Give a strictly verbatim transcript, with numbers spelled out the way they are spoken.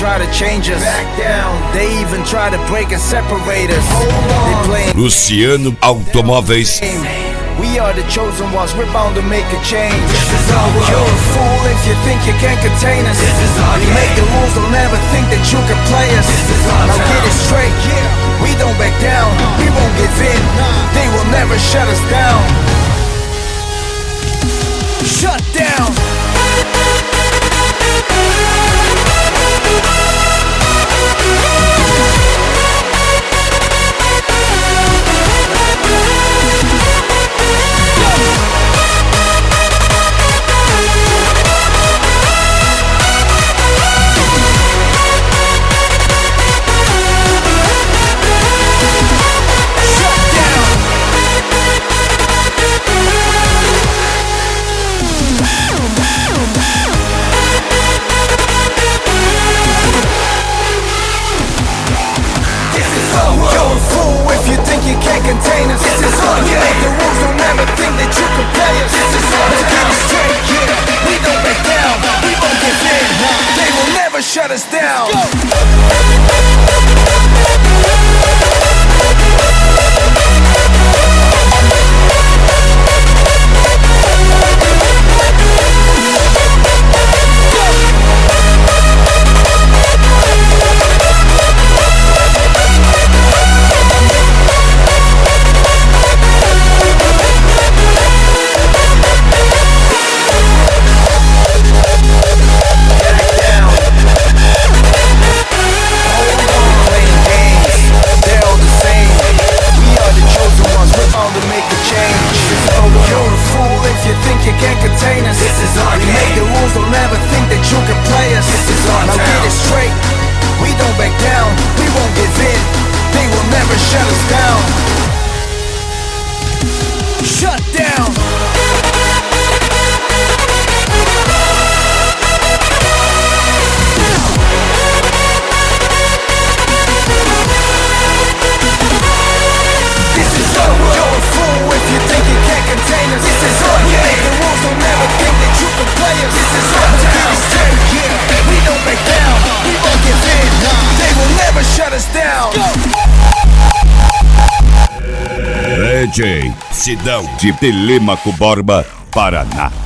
try to change us. Back down. They even try to break and separate us. They playing Luciano Automóveis. We are the chosen ones, we're bound to make a change. This is our world. You're a fool if you think you can't contain us. This is our we game. Make the rules, don't ever think that you can play us. This is our now town. Get it straight, yeah. We don't back down, we won't give in. They will never shut us down. Shut down. Contain us. This is all, yeah. Make the rules, don't ever think that you can play us. This is all, let's get it straight, yeah. We don't back down, we won't give in. They will never shut us down. D J Sidão de Telêmaco Borba, Paraná.